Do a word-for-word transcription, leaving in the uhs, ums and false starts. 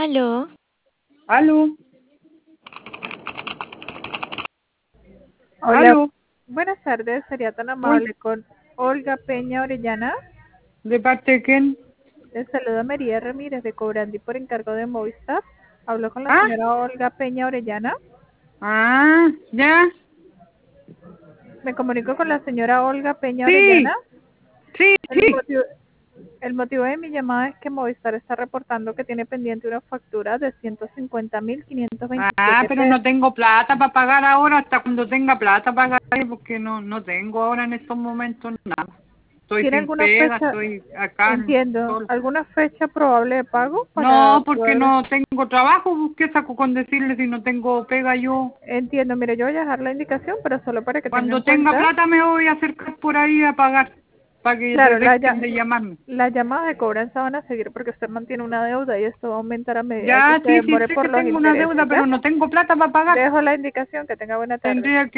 Aló. Aló, Hola, aló, buenas tardes. Sería tan hola, amable con Olga Peña Orellana. ¿de parte de quién? Les saluda María Ramírez de Cobrandi por encargo de Movistar. Hablo con la ¿Ah? señora Olga Peña Orellana. Ah, ya, Me comunico con la señora Olga Peña Orellana. sí, sí, El sí. motivo, el motivo de mi llamada es que Movistar está reportando que tiene pendiente una factura de ciento cincuenta mil quinientos Ah, veintisiete pero no pesos. tengo plata para pagar ahora, hasta cuando tenga plata pagaré, porque no, no tengo ahora en estos momentos nada. Estoy ¿Tiene sin alguna pega, fecha? estoy acá Entiendo. solo. ¿Alguna fecha probable de pago para No, porque poder? no tengo trabajo, pues, ¿qué saco con decirle si no tengo pega yo? Entiendo, mire, yo voy a dejar la indicación, pero solo para que tengan Cuando tenga cuenta. plata me voy a acercar por ahí a pagar, para que Claro, la, dejen ya- de llamarme. las llamadas de cobranza van a seguir porque usted mantiene una deuda y esto va a aumentar a medida que Ya, se sí, sí, demore sé por que los tengo una deuda, intereses, ¿ya? pero no tengo plata para pagar. Dejo la indicación, que tenga buena tarde. Tendría que